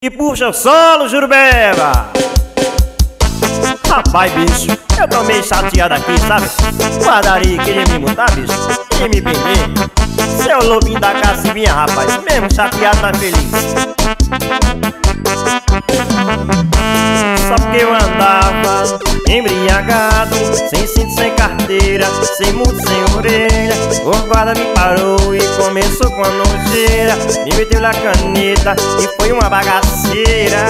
E puxa o solo, Jurubeba. Rapaz, bicho, eu tô meio chateado aqui, sabe? O Guardari queria me mudar, bicho, queria me prender. Seu lobinho da Cassiminha, rapaz, mesmo chateado, tá feliz. Só porque eu andava embriagado, sem cinto, sem carteira, sem multa, sem orelha. O guarda me parou e começou com a nojeira. Me meteu na caneta e foi uma bagaceira.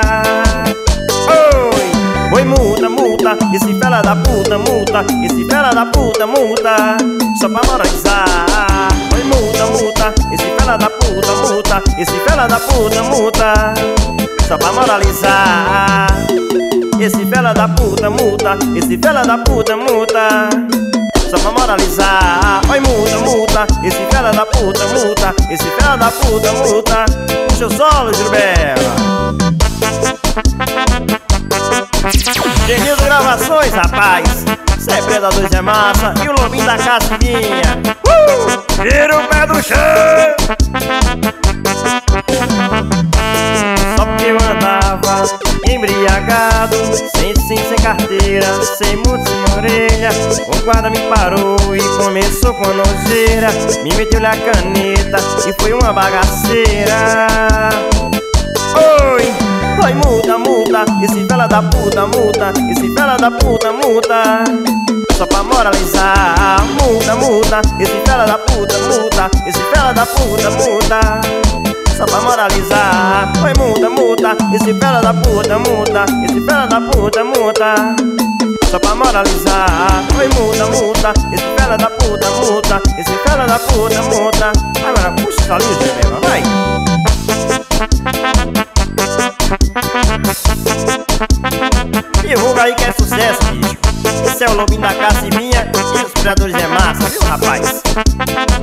Oi, foi multa, multa, esse fela da puta, multa, esse fela da puta, multa, só pra moralizar. Foi multa, multa, esse fela da puta, multa, esse fela da puta, multa, só pra moralizar. Esse fela da puta, multa, esse fela da puta, multa, só pra moralizar. Oi, multa, multa, esse fela da puta, multa, esse fela da puta, multa. Puxa o solo, Jurubeba. Genildo Gravações, rapaz, cê é predador, é massa. E o lobinho da Cassiminha. Tira o pé do chão. Só porque eu andava embriagado, sem cinto, sem carteira, sem multa, sem orelha. O guarda me parou e começou com a nojeira. Me meteu na caneta e foi uma bagaceira. Oi, oi, multa, multa, esse fela da puta, multa, esse fela da puta, multa, só pra moralizar. Multa, multa, esse fela da puta, multa, esse fela da puta, multa, só pra moralizar. Oi, multa, multa, esse fela da puta, multa, esse fela da puta, multa, só pra moralizar. Oi, multa, multa, esse fela da puta, multa, esse fela da puta, multa. Vai, mano, puxa essa linha, Jurubeba, vai. Divulga aí que é sucesso, bicho. Esse é o lobinho da Cassiminha e os predadores é massa, viu, rapaz?